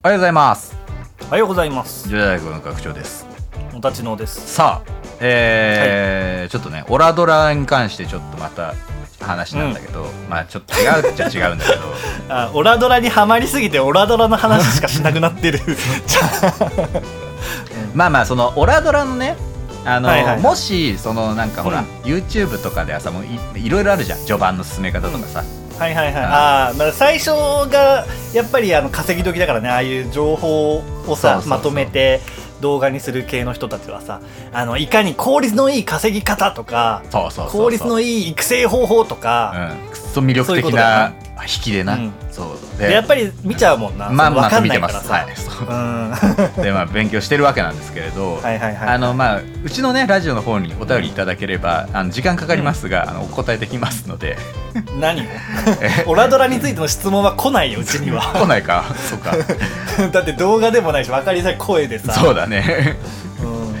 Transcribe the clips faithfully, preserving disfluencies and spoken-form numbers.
おはようございます。 おはようございます。 じゅう代大学の学長です。 お立ちのです。 さあ、えーはい、ちょっとねオラドラに関してちょっとまた話なんだけど、うん、まあちょっと違うっちゃ違うんだけどあ、オラドラにハマりすぎてオラドラの話しかしなくなってるまあまあそのオラドラのねあの、はいはいはい、もしそのなんかほら、うん、YouTube とかではさもう い, いろいろあるじゃん、序盤の進め方とかさ、うんはいはいはい、ああ、まあ、最初がやっぱりあの稼ぎ時だからね、ああいう情報をさまとめて動画にする系の人たちはさ、あのいかに効率のいい稼ぎ方とか、 そうそうそうそう、 効率のいい育成方法とか、 うん、くっそ魅力的な引きでな、うん、 そうでやっぱり見ちゃうもんな、 まあまあ分かんないからさ、 はい、そう、うん、でまあ勉強してるわけなんですけれど、はいはいはい、あのまあうちのねラジオの方にお便りいただければ、あの時間かかりますが、うん、あのお答えできますので何をオラドラについての質問は来ないよ、うちには来ないか、そうかだって動画でもないし分かりづらい声でさ、 そうだね、うん、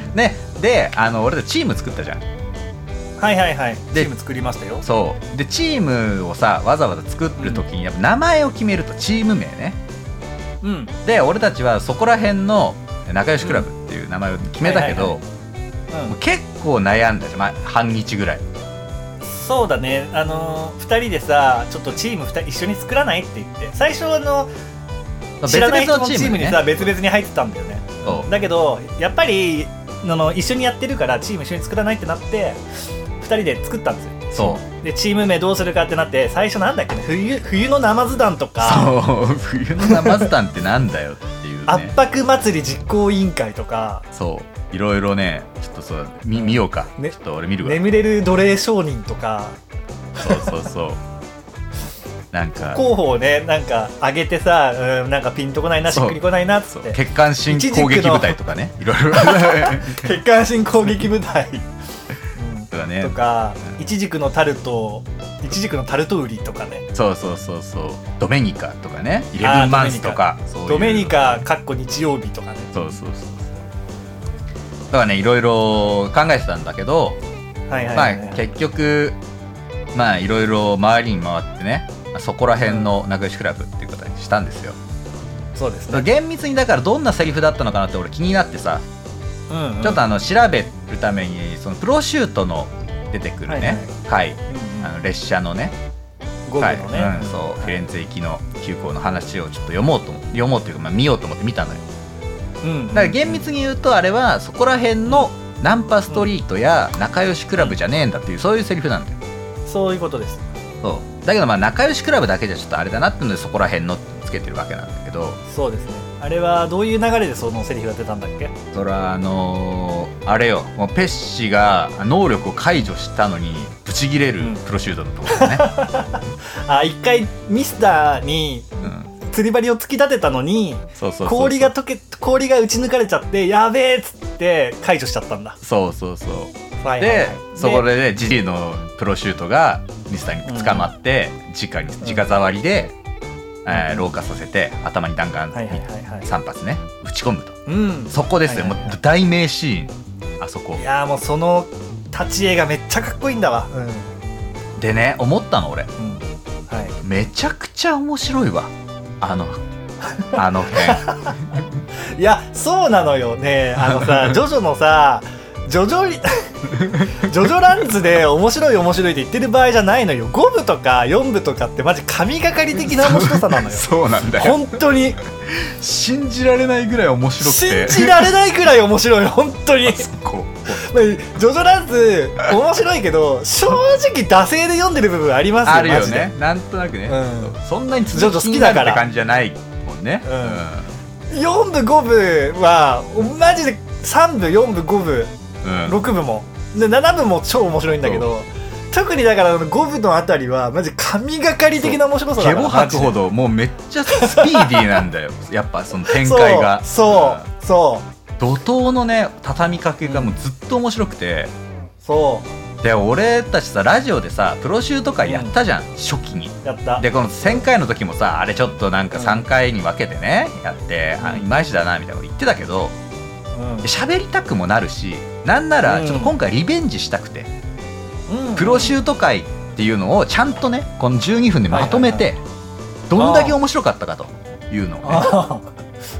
ねであの俺らチーム作ったじゃん。 はいはいはい、チーム作りましたよ。 そうでチームをさわざわざ作るときにやっぱ名前を決めると、チーム名ね、うん、で俺たちはそこら辺の仲良しクラブっていう名前を決めたけど、結構悩んだじゃん、まあ、半日ぐらい。 そうだね、あのー、ふたりでさちょっとチームふたり一緒に作らないって言って、最初あの知らない人のチームにさ別々に入ってたんだよね。だけどやっぱりあの一緒にやってるからチーム一緒に作らないってなってふたりで作ったんですよ。そうでチーム名どうするかってなって、最初なんだっけね、冬, 冬のナマズ団とか、 そう冬のナマズ団ってなんだよっていうね圧迫祭り実行委員会とか、 そういろいろね、ちょっとそう 見, 見ようか、ね、ちょっと俺見るわ。 眠れる奴隷商人とか、 そうそうそうなんか候補をねなんか上げてさ、うん、なんかピンとこないな、しっくりこないなっつって、 血管新攻撃部隊とかね、いろいろ血管新攻撃部隊とかね、 とか、うん、イチジクのタルトイチジクのタルト売りとかね、 そうそうそうそう、ドメニカとかね、イレブンマンスとか、 そういうドメニカかっこ日曜日とかね、 そうそうそう、だからねいろいろ考えてたんだけど、はいはいはいはい、まあ結局まあいろいろ周りに回ってね、そこら辺の仲良しクラブっていうことにしたんですよ。 そうですね。 厳密にだからどんなセリフだったのかなって俺気になってさ、うんうん、ちょっとあの調べるためにそのプロシュートの出てくるね、はいはい、うんうん、あの列車のね、 ゴムのね、 うん、そう、はい、フィレンツェ行きの急行の話をちょっと読もうと読もうというか、まあ、見ようと思って見たのよ、うんうんうん、だから厳密に言うとあれはそこら辺のナンパストリートや仲良しクラブじゃねえんだっていう、そういうセリフなんだよ。 そういうことです。 そうだけどまあ仲良しクラブだけじゃちょっとあれだなってのでそこら辺のつけてるわけなんだけど、 そうですね。あれはどういう流れでそのセリフが出たんだっけ？ それはあのー、あれよ、もうペッシが能力を解除したのにブチギレるプロシュートのところね、 うん、あ、一回ミスターに釣り針を突き立てたのに、氷が溶け氷が打ち抜かれちゃってやべえっつって解除しちゃったんだ。 そうそうそう、はいはいはい、でそこでねジジイのプロシュートがミスターに捕まって、うん、直に直触りで、うん、えー、老化させて頭に弾丸さん発ね打ち込むと、うん、そこですよ、はいはいはい、もう大名シーンあそこ。 いやもうその立ち絵がめっちゃかっこいいんだわ、 うん、でね思ったの俺、うん、はい、めちゃくちゃ面白いわあのあの辺いやそうなのよね、あのさジョジョのさジョジョジョジョランズで面白い面白いって言ってる場合じゃないのよ。ご部とかよん部とかってマジ神がかり的な面白さなのよ。 そうなんだよ本当に信じられないぐらい面白くて、 信じられないぐらい面白い本当にジョジョランズ面白いけど正直惰性で読んでる部分ありますよ。 あるよね、なんとなくね、うん、そんなに続きになるって感じじゃないもんね、 うんうん、よん部ご部はマジでさん部よん部ご部うん、ろく部もでなな部も超面白いんだけど、特にだからご部のあたりはマジ神がかり的な面白さだから、 毛も吐くほどもうめっちゃスピーディーなんだよやっぱその展開がそう、うん、そう怒涛のね畳みかけがもうずっと面白くて、 そうで俺たちさラジオでさプロシュート会やったじゃん、うん、初期にやった。 でこのせんかいの時もさあれちょっとなんかさんかいに分けてね、うん、やって、あいまいちだなみたいなこと言ってたけど、喋、うん、りたくもなるし、なんならちょっと今回リベンジしたくて、うん、プロシュート会っていうのをちゃんとねこのじゅうにふんでまとめて、はいはいはい、どんだけ面白かったかというのをね、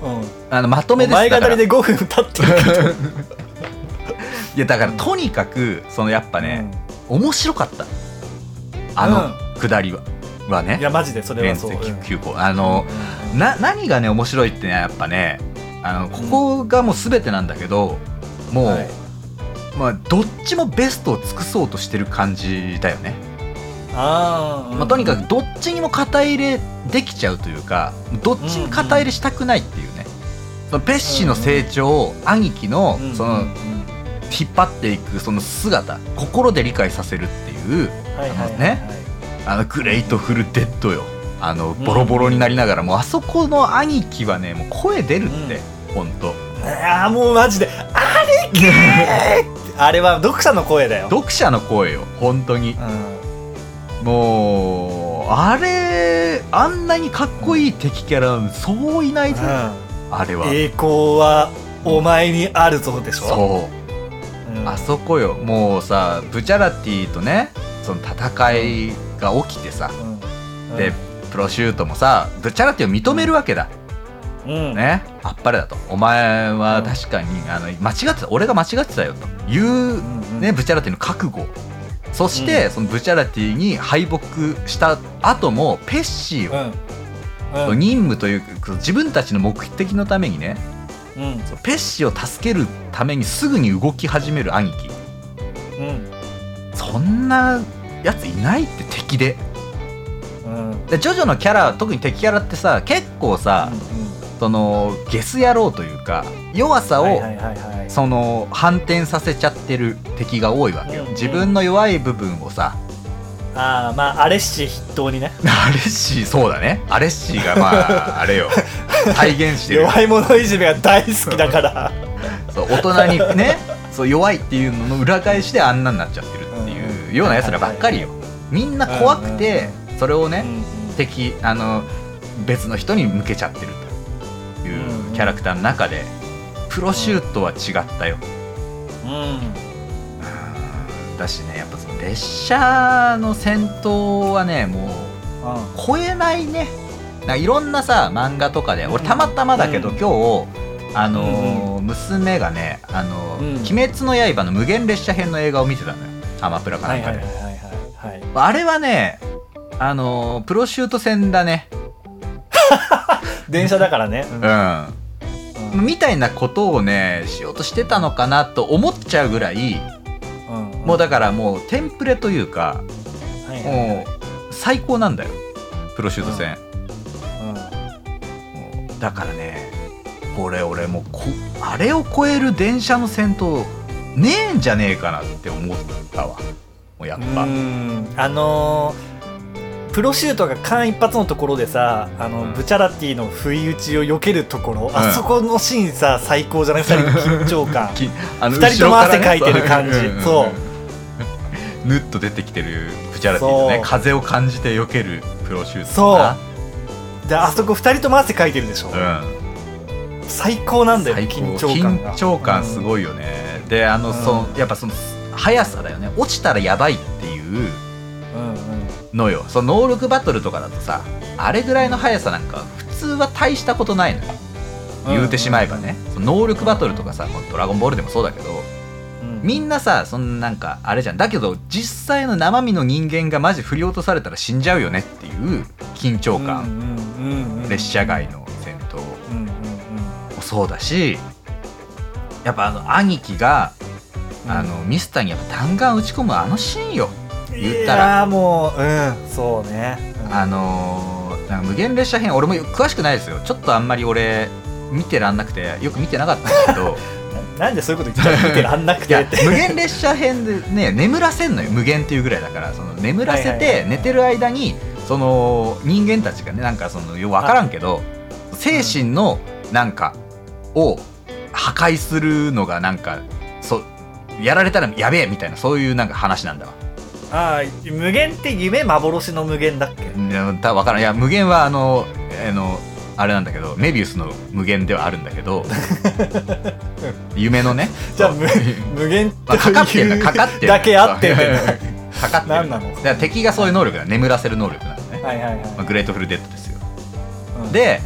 あのまとめです。 前語りでごふん経ってるけどいやだからとにかくそのやっぱね、うん、面白かったあの下りは、うん、はね。 いやマジでそれはそう。 急行あの、うん、な何がね面白いってねやっぱねあのここがもう全てなんだけど、うん、もう、はい、まあどっちもベストを尽くそうとしてる感じだよね。 あ、 まあ、とにかくどっちにも肩入れできちゃうというかどっちに肩入れしたくないっていうね、そのペッシの成長を兄貴のその引っ張っていくその姿心で理解させるっていうあのねあのグレートフルデッドよあのボロボロになりながらもうあそこの兄貴はねもう声出るってほんと。 いやもうマジで兄貴あれは読者の声だよ。 読者の声よ本当に、うん、もうあれあんなにかっこいい敵キャラそういないぜ、うん、あれは栄光はお前にあるぞでしょ。 そう、うん、あそこよもうさブチャラティとねその戦いが起きてさ、うんうん、でプロシュートもさブチャラティを認めるわけだ、うんね、あっぱれだとお前は確かに、うん、あの間違ってた俺が間違ってたよという、うんうんね、ブチャラティの覚悟そして、うん、そのブチャラティに敗北した後もペッシーを、うんうん、任務という自分たちの目的のためにね、うん、ペッシーを助けるためにすぐに動き始める兄貴、うん、そんなやついないって敵で、うん、でジョジョのキャラ特に敵キャラってさ結構さ、うんうん、そのゲス野郎というか弱さを、はいはいはいはい、その反転させちゃってる敵が多いわけよ、うんうん、自分の弱い部分をさああまあアレッシー筆頭にねアレッシーそうだねアレッシーがまああれよ体現してる弱い者いじめが大好きだからそう大人にねそう弱いっていうのの裏返しであんなになっちゃってるっていうようなやつらばっかりよ。みんな怖くてそれをね、うんうん、敵あの別の人に向けちゃってるというキャラクターの中でプロシュートは違ったよ、うん、だしねやっぱその列車の戦闘はねもう超えないね。なんかいろんなさ漫画とかで俺たまたまだけど、うん、今日あのーうん、娘がね、あのーうん、鬼滅の刃の無限列車編の映画を見てたのよアマプラかなんかで。あれはねあのー、プロシュート戦だね電車だからね、 うん、うん、みたいなことをねしようとしてたのかなと思っちゃうぐらい、うんうん、もうだからもうテンプレというか、はいはいはい、もう最高なんだよプロシュート戦、うんうん、もうだからねこれ俺もうこあれを超える電車の戦闘ねえんじゃねえかなって思ったわ。もうやっぱうんあのー、プロシュートが間一髪のところでさあの、うん、ブチャラティの不意打ちを避けるところ、うん、あそこのシーンさ最高じゃないふたりの緊張感あのふたりとも汗かいてる感じ、うん、そうぬっと出てきてるブチャラティのね風を感じて避けるプロシュートそうであそこふたりとも汗かいてるでしょ、うん最高なんだよ緊張感が緊張感すごいよね、うん、であの、うん、そのやっぱその速さだよね落ちたらやばいっていうのよ、うんうん、その能力バトルとかだとさあれぐらいの速さなんか普通は大したことないのよ、うん、言うてしまえばね、その能力バトルとかさドラゴンボールでもそうだけど、うん、みんなさそんなんかあれじゃんだけど実際の生身の人間がマジ振り落とされたら死んじゃうよねっていう緊張感、うんうんうん、列車外の戦闘、うんそうだしやっぱあの兄貴が、うん、あのミスターにやっぱ弾丸打ち込むあのシーンよ言ったらいやもううんそうね、 うん、あのー、なんか無限列車編俺も詳しくないですよちょっとあんまり俺見てらんなくてよく見てなかったんですけどなんでそういうこと言っちゃう見てらんなくてって無限列車編でね眠らせんのよ無限っていうぐらいだからその眠らせて寝てる間にその人間たちがねなんかそのよく分からんけど精神のなんかを破壊するのがなんかそやられたらやべえみたいなそういうなんか話なんだわ。 ああ無限って夢幻の無限だっけ？ いやだ分からんいや無限はあのあのあれなんだけどメビウスの無限ではあるんだけど夢のねじゃあ 無, 無限ってまあ、かかってるかかってるだけあってかかってる何なの？ だから敵がそういう能力だ眠らせる能力なんだね、 はいはいはいまあ、グレートフルデッドですよ、うん、で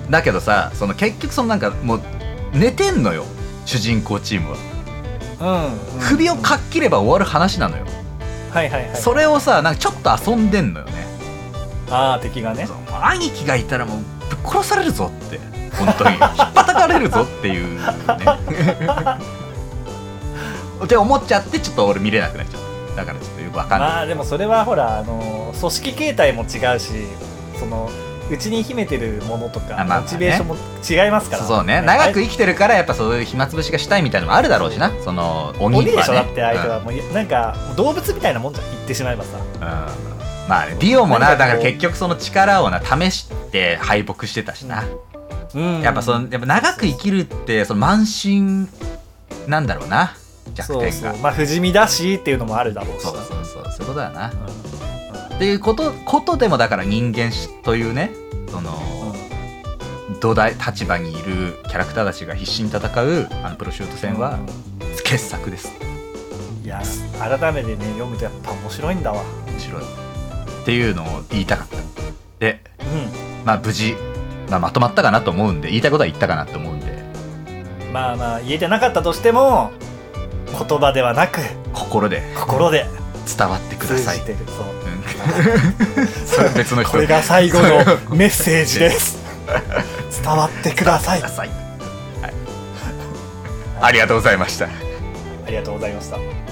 だけどさ、その結局そのなんかもう寝てんのよ主人公チームは、うんうん、首をかっきれば終わる話なのよ。 はいはいはい。 それをさなんかちょっと遊んでんのよね。 ああ敵がね。 兄貴がいたらもうぶっ殺されるぞって本当にひっぱたかれるぞっていうねって思っちゃってちょっと俺見れなくなっちゃった。だからちょっとよくわかんない。 まあでもそれはほらあの組織形態も違うし、そのうちに秘めてるものとか、まあ、モチベーションも違いますから。 そうね、長く生きてるからやっぱそういう暇つぶしがしたいみたいなのもあるだろうしな。その鬼はね、 鬼でしょだって相手はもう、うん、なんか動物みたいなもんじゃん言ってしまえばさ、うん、 まあね、ディオもなだから結局その力をな試して敗北してたしな、うん、やっぱそのやっぱ長く生きるってその慢心なんだろうな、弱点が。 そうそう、まあ不死身だしっていうのもあるだろうし。 そうそうそうそういうことだな、うん、っていうことことでもだから人間というねその、うん、土台立場にいるキャラクターたちが必死に戦うあのプロシュート戦は、うん、傑作です。 いや改めてね読むとやっぱ面白いんだわ。 面白いっていうのを言いたかった。で、うん、まあ無事、まあ、まとまったかなと思うんで、言いたいことは言ったかなと思うんで、まあまあ言えてなかったとしても言葉ではなく心で心で伝わってください。 通じてる。そう、 うん、それ別の人。 これが最後のメッセージです伝わってください。 はい、ありがとうございました。 ありがとうございました。